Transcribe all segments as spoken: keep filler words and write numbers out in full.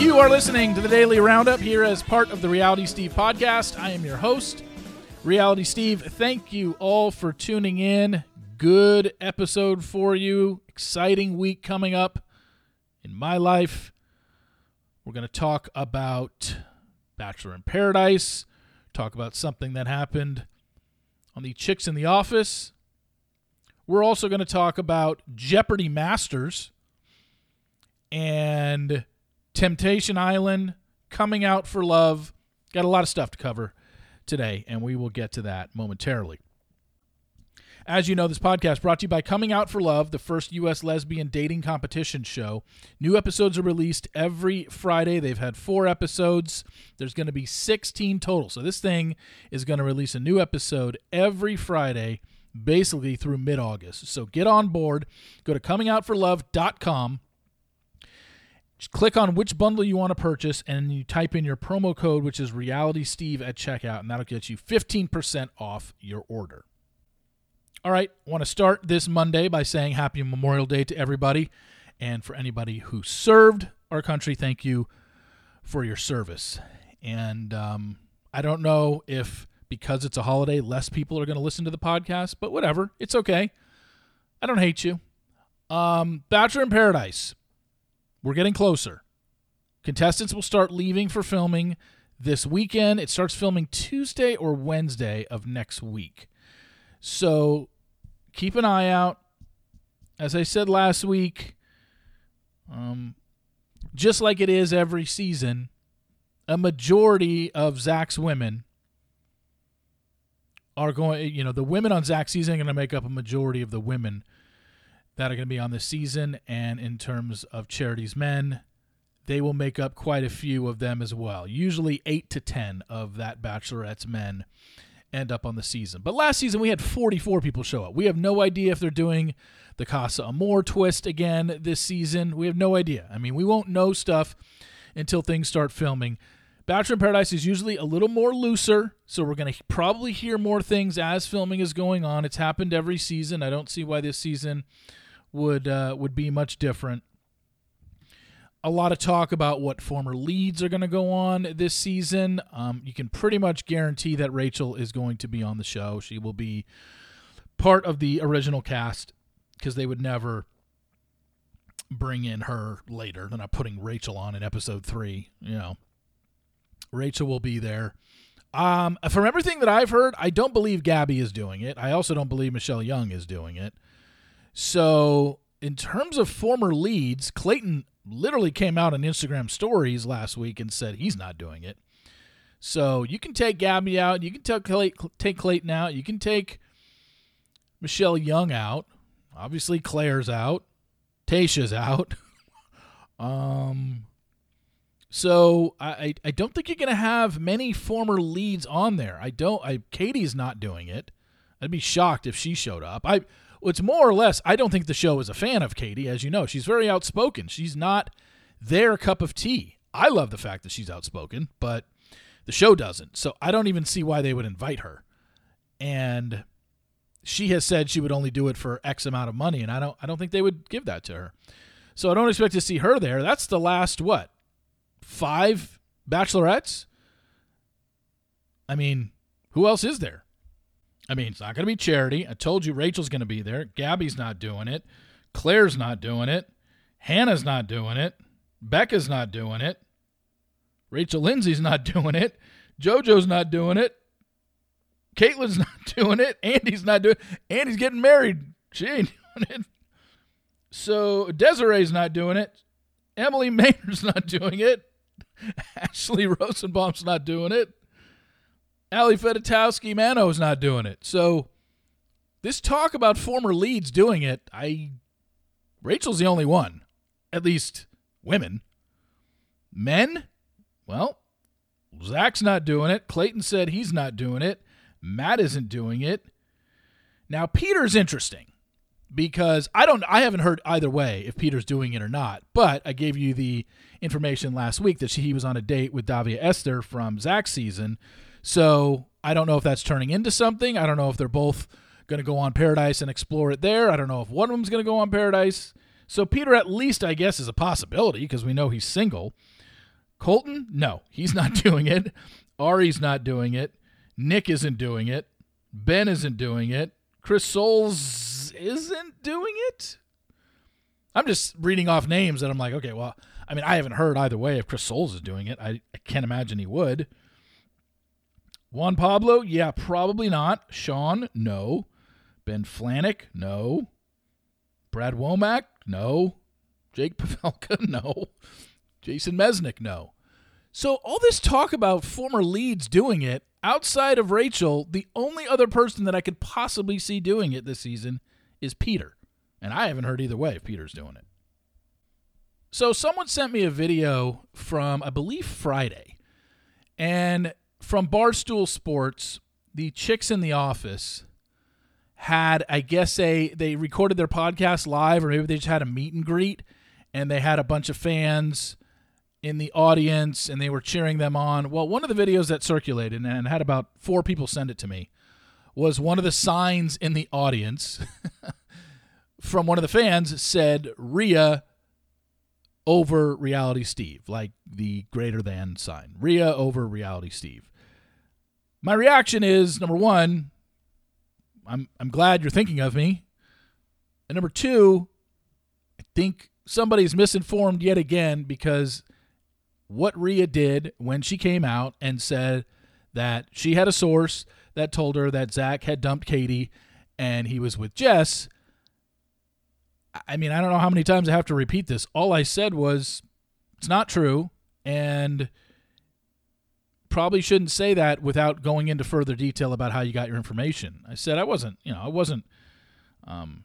You are listening to the Daily Roundup here as part of the Reality Steve podcast. I am your host, Reality Steve. Thank you all for tuning in. Good episode for you. Exciting week coming up in my life. We're going to talk about Bachelor in Paradise, talk about something that happened on the Chicks in the Office. We're also going to talk about Jeopardy Masters and Temptation Island, Coming Out for Love. Got a lot of stuff to cover today, and we will get to that momentarily. As you know, this podcast brought to you by Coming Out for Love, the first U S lesbian dating competition show. New episodes are released every Friday. They've had four episodes. There's going to be sixteen total. So this thing is going to release a new episode every Friday, basically through mid-August. So get on board. Go to coming out for love dot com. Just click on which bundle you want to purchase, and you type in your promo code, which is RealitySteve at checkout, and that'll get you fifteen percent off your order. All right, I want to start this Monday by saying Happy Memorial Day to everybody, and for anybody who served our country, thank you for your service. And um, I don't know if because it's a holiday, less people are going to listen to the podcast, but whatever, it's okay. I don't hate you. Um, Bachelor in Paradise. We're getting closer. Contestants will start leaving for filming this weekend. It starts filming Tuesday or Wednesday of next week. So keep an eye out. As I said last week, um, just like it is every season, a majority of Zach's women are going, you know, the women on Zach's season are going to make up a majority of the women that are going to be on this season, and in terms of Charity's men, they will make up quite a few of them as well. Usually eight to ten of that Bachelorette's men end up on the season. But last season, we had forty-four people show up. We have no idea if they're doing the Casa Amor twist again this season. We have no idea. I mean, we won't know stuff until things start filming. Bachelor in Paradise is usually a little more looser, so we're going to probably hear more things as filming is going on. It's happened every season. I don't see why this season would uh, would be much different. A lot of talk about what former leads are going to go on this season. Um, you can pretty much guarantee that Rachel is going to be on the show. She will be part of the original cast because they would never bring in her later. They're not putting Rachel on in episode three. You know, Rachel will be there. Um, from everything that I've heard, I don't believe Gabby is doing it. I also don't believe Michelle Young is doing it. So in terms of former leads, Clayton literally came out on Instagram stories last week and said he's not doing it. So you can take Gabby out. You can take, Clay, take Clayton out. You can take Michelle Young out. Obviously, Claire's out. Tayshia's out. um, so I, I don't think you're going to have many former leads on there. I don't. I Katie's not doing it. I'd be shocked if she showed up. I. It's more or less, I don't think the show is a fan of Katie. As you know, she's very outspoken. She's not their cup of tea. I love the fact that she's outspoken, but the show doesn't. So I don't even see why they would invite her. And she has said she would only do it for X amount of money, and I don't I don't think they would give that to her. So I don't expect to see her there. That's the last, what, five Bachelorettes? I mean, who else is there? I mean, it's not going to be Charity. I told you Rachel's going to be there. Gabby's not doing it. Claire's not doing it. Hannah's not doing it. Becca's not doing it. Rachel Lindsay's not doing it. JoJo's not doing it. Caitlin's not doing it. Andy's not doing it. Andy's getting married. She ain't doing it. So Desiree's not doing it. Emily Maynard's not doing it. Ashley Rosenbaum's not doing it. Ali Fedotowsky Mano's not doing it. So this talk about former leads doing it, I Rachel's the only one. At least women. Men? Well, Zach's not doing it. Clayton said he's not doing it. Matt isn't doing it. Now, Peter's interesting because I don't I haven't heard either way if Peter's doing it or not, but I gave you the information last week that she, he was on a date with Davia Esther from Zach's season. So I don't know if that's turning into something. I don't know if they're both going to go on Paradise and explore it there. I don't know if one of them's going to go on Paradise. So Peter, at least, I guess, is a possibility because we know he's single. Colton, no, he's not doing it. Ari's not doing it. Nick isn't doing it. Ben isn't doing it. Chris Soules isn't doing it. I'm just reading off names that I'm like, okay, well, I mean, I haven't heard either way if Chris Soules is doing it. I, I can't imagine he would. Juan Pablo, yeah, probably not. Sean, no. Ben Flanick, no. Brad Womack, no. Jake Pavelka, no. Jason Mesnick, no. So all this talk about former leads doing it, outside of Rachel, the only other person that I could possibly see doing it this season is Peter. And I haven't heard either way if Peter's doing it. So someone sent me a video from, I believe, Friday. And from Barstool Sports, the chicks in the office had, I guess, a they recorded their podcast live, or maybe they just had a meet and greet, and they had a bunch of fans in the audience, and they were cheering them on. Well, one of the videos that circulated, and had about four people send it to me, was one of the signs in the audience from one of the fans said, Rhea over Reality Steve, like the greater than sign. Rhea over Reality Steve. My reaction is, number one, I'm I'm glad you're thinking of me. And number two, I think somebody's misinformed yet again, because what Rhea did when she came out and said that she had a source that told her that Zach had dumped Katie and he was with Jess. I mean, I don't know how many times I have to repeat this. All I said was, it's not true, and probably shouldn't say that without going into further detail about how you got your information. I said I wasn't, you know, I wasn't um,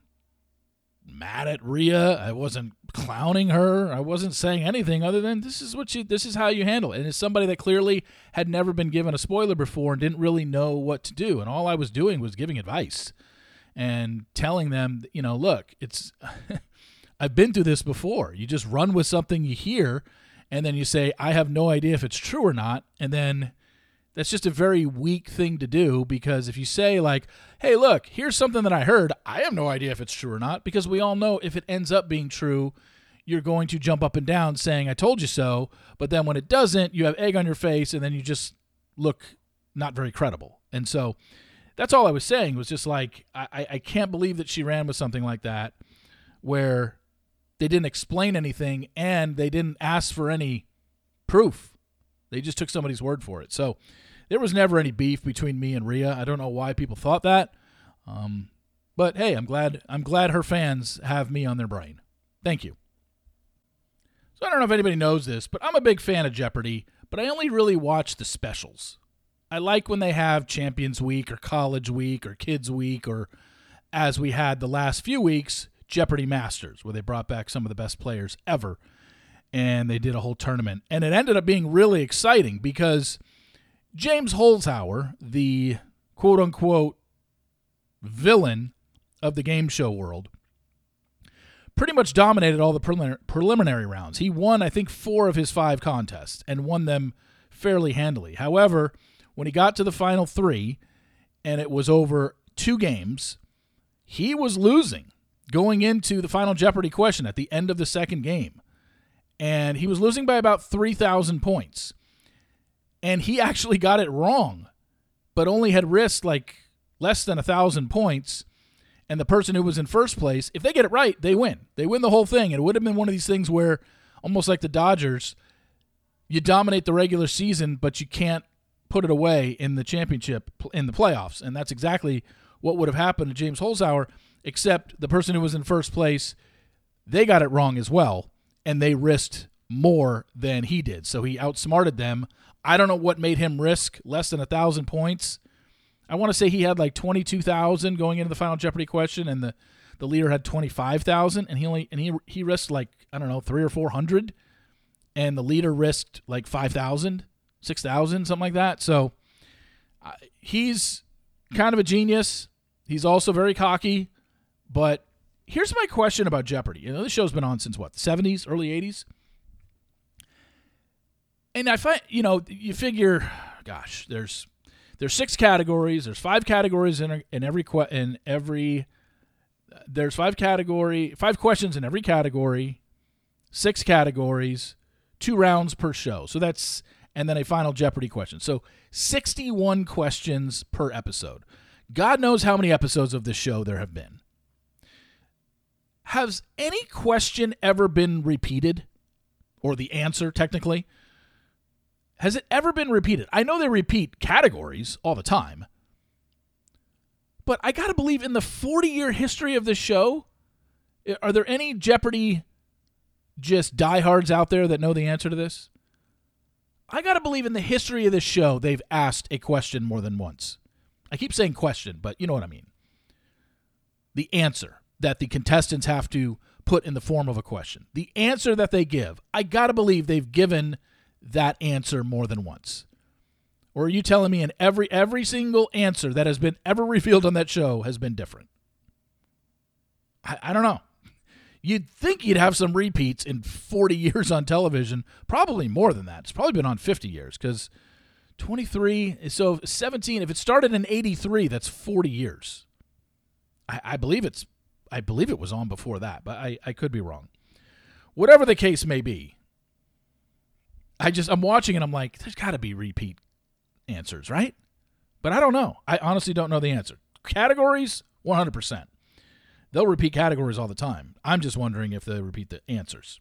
mad at Rhea. I wasn't clowning her. I wasn't saying anything other than this is what you, this is how you handle it. And it's somebody that clearly had never been given a spoiler before and didn't really know what to do. And all I was doing was giving advice and telling them, you know, look, it's I've been through this before. You just run with something you hear, and then you say, I have no idea if it's true or not. And then that's just a very weak thing to do, because if you say like, hey, look, here's something that I heard, I have no idea if it's true or not, because we all know if it ends up being true, you're going to jump up and down saying, I told you so. But then when it doesn't, you have egg on your face, and then you just look not very credible. And so that's all I was saying, was just like, I, I can't believe that she ran with something like that where they didn't explain anything and they didn't ask for any proof. They just took somebody's word for it. So there was never any beef between me and Rhea. I don't know why people thought that. Um, but hey, I'm glad I'm glad her fans have me on their brain. Thank you. So I don't know if anybody knows this, but I'm a big fan of Jeopardy, but I only really watch the specials. I like when they have Champions Week or College Week or Kids Week, or as we had the last few weeks, Jeopardy Masters, where they brought back some of the best players ever, and they did a whole tournament. And it ended up being really exciting because James Holzhauer, the quote-unquote villain of the game show world, pretty much dominated all the prelim- preliminary rounds. He won, I think, four of his five contests and won them fairly handily. However, when he got to the final three, and it was over two games, he was losing going into the final Jeopardy question at the end of the second game. And he was losing by about three thousand points. And he actually got it wrong, but only had risked like less than one thousand points. And the person who was in first place, if they get it right, they win. They win the whole thing. And it would have been one of these things where, almost like the Dodgers, you dominate the regular season, but you can't put it away in the championship, in the playoffs. And that's exactly what would have happened to James Holzhauer, except the person who was in first place, they got it wrong as well, and they risked more than he did. So he outsmarted them. I don't know what made him risk less than one thousand points. I want to say he had like twenty-two thousand going into the final Jeopardy question, and the, the leader had twenty-five thousand, and he only and he he risked like, I don't know, three or four hundred, and the leader risked like five thousand, six thousand, something like that. So uh, he's kind of a genius. He's also very cocky. But here's my question about Jeopardy. You know, this show's been on since what, the seventies, early eighties? And I find, you know, you figure, gosh, there's there's six categories. There's five categories in in every in every. There's five category, five questions in every category, six categories, two rounds per show. So that's, and then a final Jeopardy question. So sixty-one questions per episode. God knows how many episodes of this show there have been. Has any question ever been repeated? Or the answer, technically? Has it ever been repeated? I know they repeat categories all the time. But I got to believe in the forty-year history of this show, are there any Jeopardy just diehards out there that know the answer to this? I got to believe in the history of this show, they've asked a question more than once. I keep saying question, but you know what I mean. The answer that the contestants have to put in the form of a question. The answer that they give, I got to believe they've given that answer more than once. Or are you telling me in every every single answer that has been ever revealed on that show has been different? I, I don't know. You'd think you'd have some repeats in forty years on television. Probably more than that. It's probably been on fifty years because twenty-three, so seventeen, if it started in eighty-three, that's forty years. I, I believe it's, I believe it was on before that, but I, I could be wrong. Whatever the case may be, I just, I'm watching and I'm like, there's got to be repeat answers, right? But I don't know. I honestly don't know the answer. Categories, one hundred percent. They'll repeat categories all the time. I'm just wondering if they repeat the answers.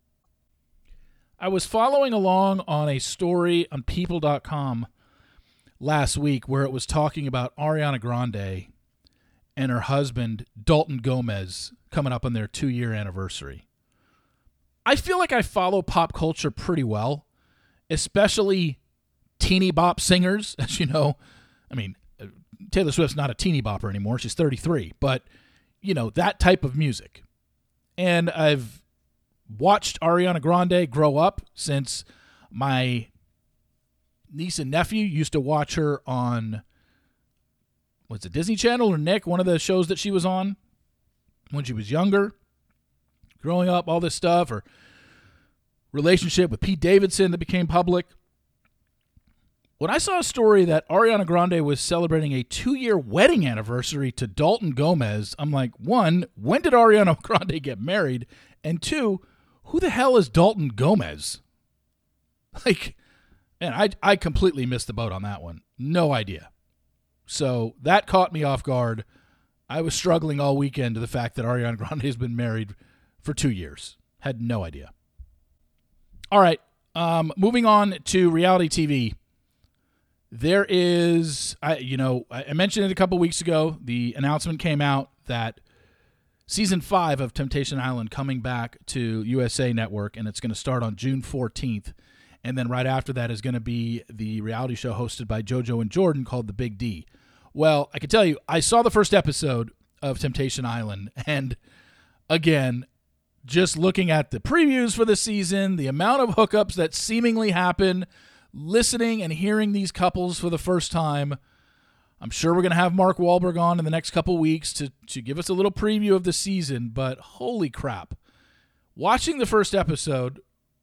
I was following along on a story on people dot com last week where it was talking about Ariana Grande and her husband, Dalton Gomez, coming up on their two-year anniversary. I feel like I follow pop culture pretty well, especially teeny bop singers. As you know, I mean, Taylor Swift's not a teeny bopper anymore. She's thirty-three, but you know, that type of music. And I've watched Ariana Grande grow up since my niece and nephew used to watch her on, what's it, Disney Channel or Nick, one of the shows that she was on when she was younger, growing up, all this stuff, or relationship with Pete Davidson that became public. When I saw a story that Ariana Grande was celebrating a two-year wedding anniversary to Dalton Gomez, I'm like, one, when did Ariana Grande get married? And two, who the hell is Dalton Gomez? Like, man, I, I completely missed the boat on that one. No idea. So that caught me off guard. I was struggling all weekend to the fact that Ariana Grande has been married for two years. Had no idea. All right, um, moving on to reality T V. There is, I you know, I mentioned it a couple weeks ago. The announcement came out that season five of Temptation Island coming back to U S A Network, and it's going to start on June fourteenth. And then right after that is going to be the reality show hosted by JoJo and Jordan called The Big D. Well, I can tell you, I saw the first episode of Temptation Island, and again, just looking at the previews for the season, the amount of hookups that seemingly happen, listening and hearing these couples for the first time. I'm sure we're going to have Mark Wahlberg on in the next couple weeks to, to give us a little preview of the season, but holy crap. Watching the first episode,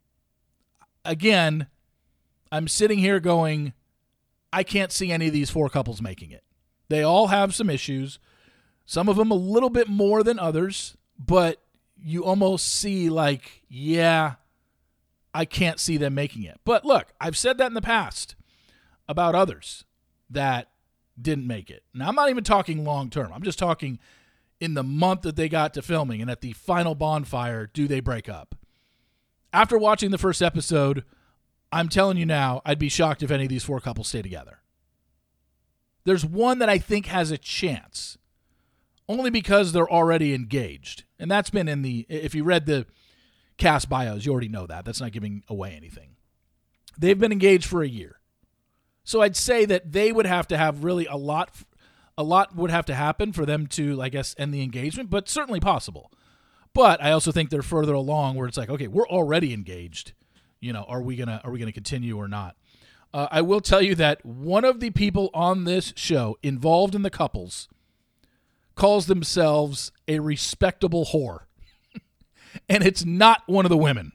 again, I'm sitting here going, I can't see any of these four couples making it. They all have some issues, some of them a little bit more than others, but you almost see like, yeah, I can't see them making it. But look, I've said that in the past about others that didn't make it. Now, I'm not even talking long term. I'm just talking in the month that they got to filming and at the final bonfire, do they break up? After watching the first episode, I'm telling you now, I'd be shocked if any of these four couples stay together. There's one that I think has a chance, only because they're already engaged. And that's been in the, if you read the cast bios, you already know that. That's not giving away anything. They've been engaged for a year. So I'd say that they would have to have really a lot, a lot would have to happen for them to, I guess, end the engagement, but certainly possible. But I also think they're further along where it's like, okay, we're already engaged. You know, are we gonna are we gonna continue or not? Uh, I will tell you that one of the people on this show involved in the couples calls themselves a respectable whore. And it's not one of the women.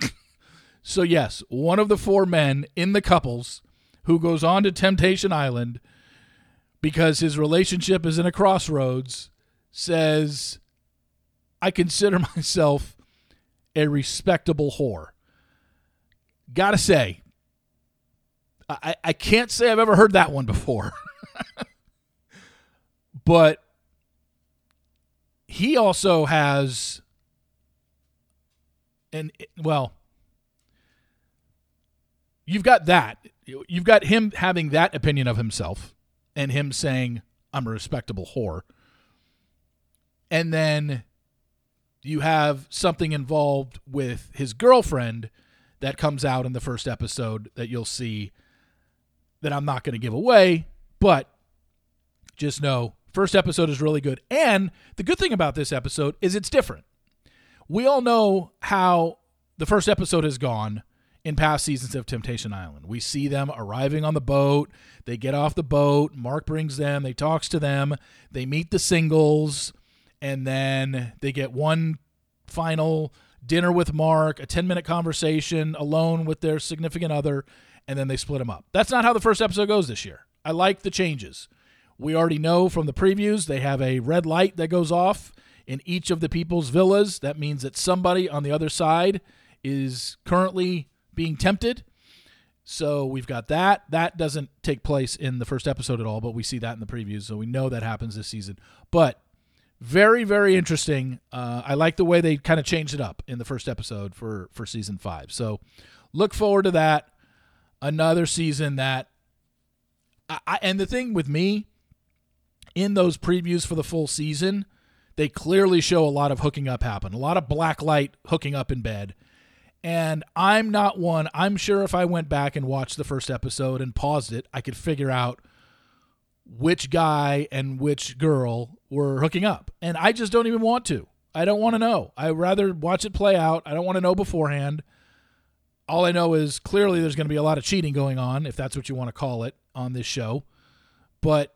So yes, one of the four men in the couples who goes on to Temptation Island because his relationship is in a crossroads says, I consider myself a respectable whore. gotta say, I, I can't say I've ever heard that one before. But he also has, and well, you've got that. You've got him having that opinion of himself and him saying, I'm a respectable whore. And then you have something involved with his girlfriend that comes out in the first episode that you'll see that I'm not going to give away, but just know first episode is really good. And the good thing about this episode is it's different. We all know how the first episode has gone in past seasons of Temptation Island. We see them arriving on the boat. They get off the boat. Mark brings them. They talks to them. They meet the singles. And then they get one final dinner with Mark, a ten-minute conversation alone with their significant other, and then they split them up. That's not how the first episode goes this year. I like the changes. We already know from the previews they have a red light that goes off in each of the people's villas. That means that somebody on the other side is currently being tempted. So we've got that. That doesn't take place in the first episode at all, but we see that in the previews, so we know that happens this season. But very, very interesting. Uh, I like the way they kind of changed it up in the first episode for, for season five. So look forward to that. Another season that, I, I, and the thing with me, in those previews for the full season, they clearly show a lot of hooking up happen, a lot of black light hooking up in bed. And I'm not one, I'm sure if I went back and watched the first episode and paused it, I could figure out which guy and which girl were hooking up. And I just don't even want to. I don't want to know. I'd rather watch it play out. I don't want to know beforehand. All I know is clearly there's going to be a lot of cheating going on, if that's what you want to call it, on this show. But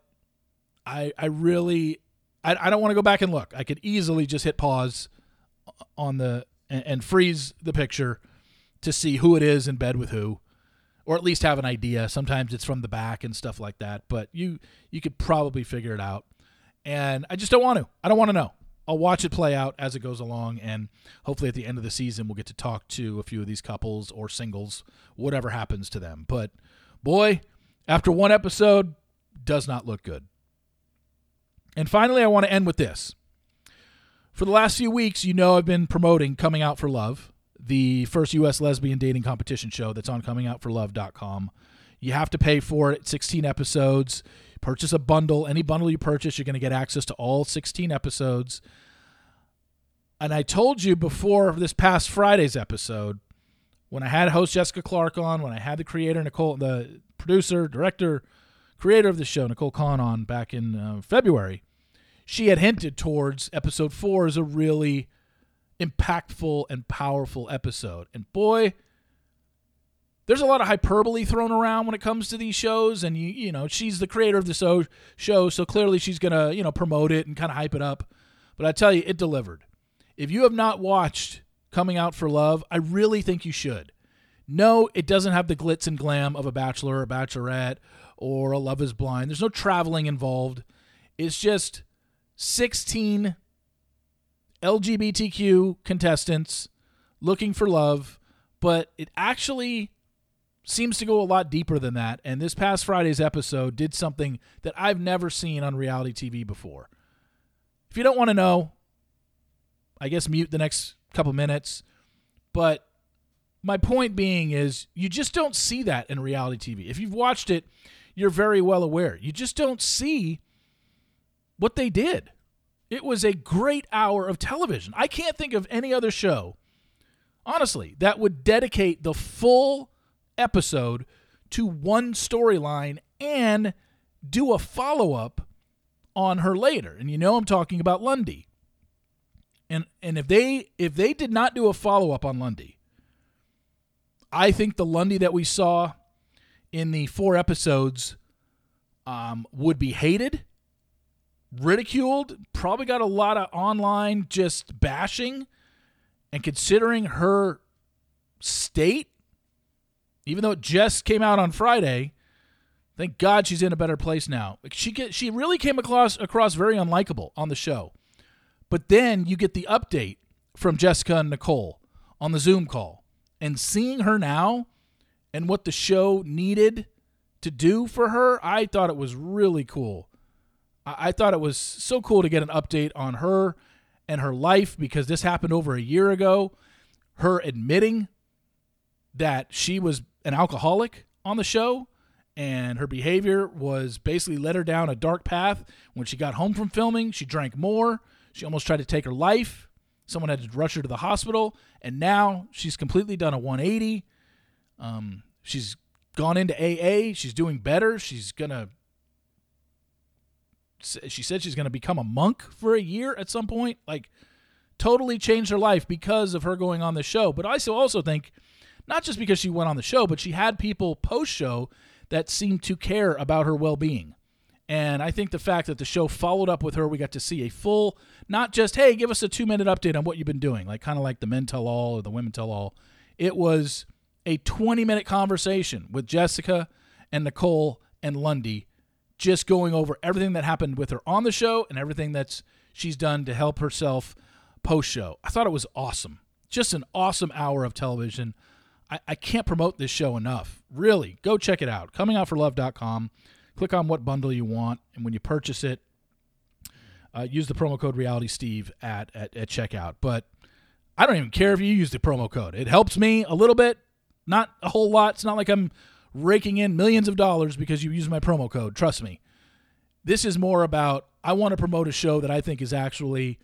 I I really, I, I don't want to go back and look. I could easily just hit pause on the, and, and freeze the picture to see who it is in bed with who. Or at least have an idea. Sometimes it's from the back and stuff like that. But you you could probably figure it out. And I just don't want to. I don't want to know. I'll watch it play out as it goes along. And hopefully at the end of the season, we'll get to talk to a few of these couples or singles, whatever happens to them. But boy, after one episode, does not look good. And finally, I want to end with this. For the last few weeks, you know I've been promoting Coming Out for Love, the first U S lesbian dating competition show that's on coming out for love dot com. You have to pay for it. sixteen episodes. Purchase a bundle. Any bundle you purchase, you're going to get access to all sixteen episodes. And I told you before this past Friday's episode, when I had host Jessica Clark on, when I had the creator, Nicole, the producer, director, creator of the show, Nicole Kahn, on back in uh, February, she had hinted towards episode four as a really impactful and powerful episode. And boy, there's a lot of hyperbole thrown around when it comes to these shows, and you you know she's the creator of the so, show, so clearly she's gonna you know promote it and kind of hype it up. But I tell you, it delivered. If you have not watched Coming Out for Love, I really think you should. No, it doesn't have the glitz and glam of a Bachelor or Bachelorette or a Love is Blind. There's no traveling involved. It's just sixteen L G B T Q contestants looking for love, but it actually seems to go a lot deeper than that. And this past Friday's episode did something that I've never seen on reality T V before. If you don't want to know, I guess mute the next couple minutes. But my point being is you just don't see that in reality T V. If you've watched it, you're very well aware. You just don't see what they did. It was a great hour of television. I can't think of any other show, honestly, that would dedicate the full episode to one storyline and do a follow-up on her later. And you know I'm talking about Lundy. And and if they if they did not do a follow-up on Lundy, I think the Lundy that we saw in the four episodes um, would be hated, ridiculed, probably got a lot of online just bashing. And considering her state, even though it just came out on Friday, thank God she's in a better place now. She get, she really came across across very unlikable on the show. But then you get the update from Jessica and Nicole on the Zoom call. And seeing her now and what the show needed to do for her, I thought it was really cool. I, I thought it was so cool to get an update on her and her life, because this happened over a year ago. Her admitting that she was an alcoholic on the show, and her behavior was basically led her down a dark path. When she got home from filming, she drank more. She almost tried to take her life. Someone had to rush her to the hospital, and now she's completely done a one eighty. Um, she's gone into A A. She's doing better. She's going to, she said she's going to become a monk for a year at some point. Like, totally changed her life because of her going on the show. But I also think, not just because she went on the show, but she had people post-show that seemed to care about her well-being. And I think the fact that the show followed up with her, we got to see a full, not just, hey, give us a two-minute update on what you've been doing, like kind of like the Men Tell All or the Women Tell All. It was a twenty-minute conversation with Jessica and Nicole and Lundy, just going over everything that happened with her on the show and everything that's she's done to help herself post-show. I thought it was awesome. Just an awesome hour of television. I, I can't promote this show enough. Really, go check it out. coming out for love dot com. Click on what bundle you want, and when you purchase it, uh, use the promo code RealitySteve at, at, at checkout. But I don't even care if you use the promo code. It helps me a little bit, not a whole lot. It's not like I'm raking in millions of dollars because you use my promo code. Trust me. This is more about, I want to promote a show that I think is actually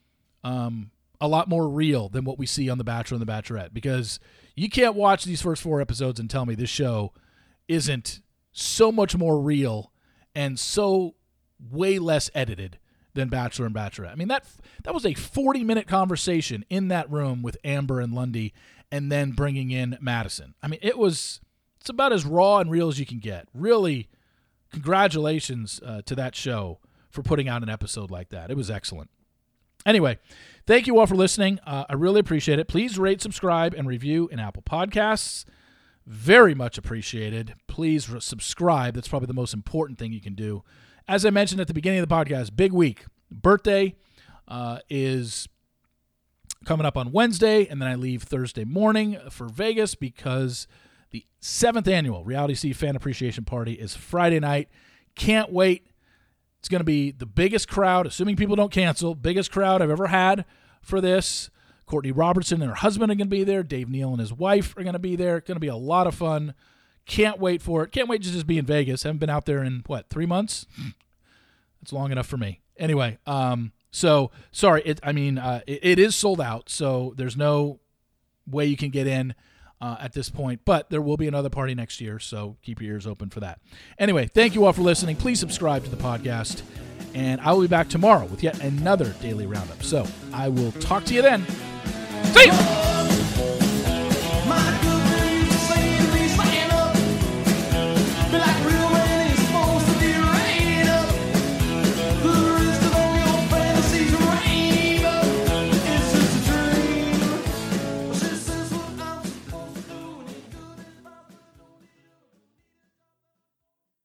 um, a lot more real than what we see on The Bachelor and The Bachelorette, because you can't watch these first four episodes and tell me this show isn't so much more real and so way less edited than Bachelor and Bachelorette. I mean, that that was a forty-minute conversation in that room with Amber and Lundy, and then bringing in Madison. I mean, it was it's about as raw and real as you can get. Really, congratulations uh, to that show for putting out an episode like that. It was excellent. Anyway, thank you all for listening. Uh, I really appreciate it. Please rate, subscribe, and review in Apple Podcasts. Very much appreciated. Please re- subscribe. That's probably the most important thing you can do. As I mentioned at the beginning of the podcast, big week. Birthday uh, is coming up on Wednesday, and then I leave Thursday morning for Vegas because the seventh annual Reality Steve Fan Appreciation Party is Friday night. Can't wait. It's going to be the biggest crowd, assuming people don't cancel, biggest crowd I've ever had for this. Courtney Robertson and her husband are going to be there. Dave Neal and his wife are going to be there. It's going to be a lot of fun. Can't wait for it. Can't wait to just be in Vegas. Haven't been out there in, what, three months? That's long enough for me. Anyway, um, so, sorry. It, I mean, uh, it, it is sold out, so there's no way you can get in uh, at this point. But there will be another party next year, so keep your ears open for that. Anyway, thank you all for listening. Please subscribe to the podcast. And I will be back tomorrow with yet another daily roundup. So I will talk to you then. See you!